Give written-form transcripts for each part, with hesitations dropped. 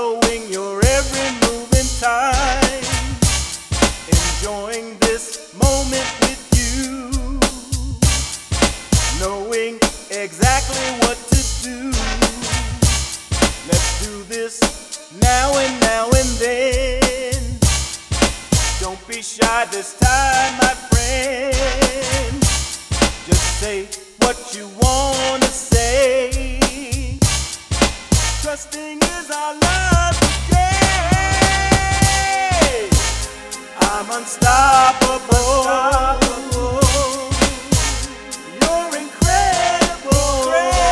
following your every move in time, enjoying this moment with you, knowing exactly what to do. Let's do this now and then. Don't be shy this time, my friend. Just say what you wanna say. Trusting is our love today. I'm unstoppable. You're incredible.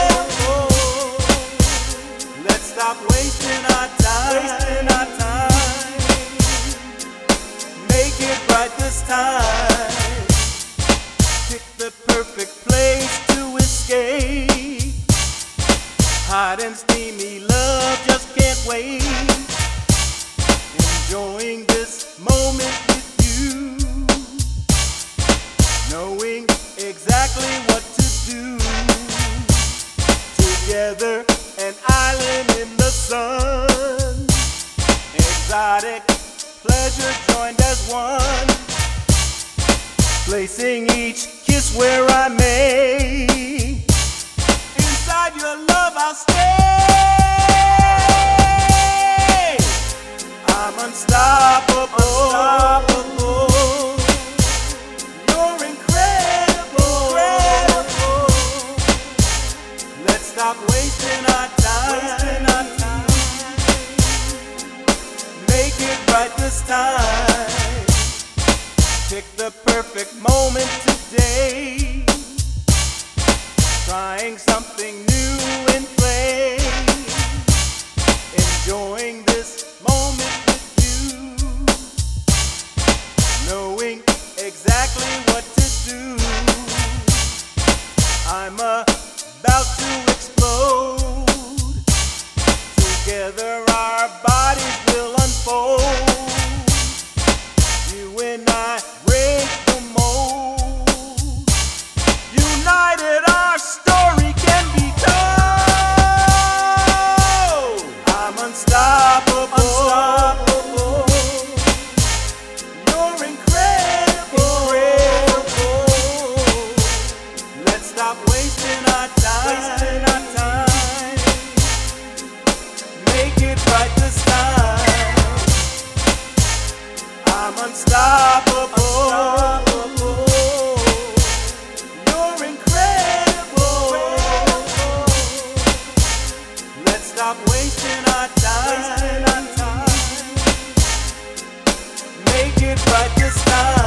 Let's stop wasting our time. Make it right this time. Pick the perfect place to escape. Hot and steamy love just can't wait. Enjoying this moment with you, knowing exactly what to do. Together, an island in the sun. Exotic pleasure joined as one. Placing each kiss where I may. Inside your love I'll stay. I'm unstoppable. You're incredible. Let's stop wasting our time. Make it right this time. Pick the perfect moment today. Trying something new in play. Enjoying this moment with you, knowing exactly what to do. I'm about to explode. Together our bodies will unfold. You and I break the mold. United our story can be told. I'm unstoppable. You're incredible. Let's stop wasting our time. Make it right this time. I'm unstoppable. You're incredible. Let's stop wasting our time. Make it right this time.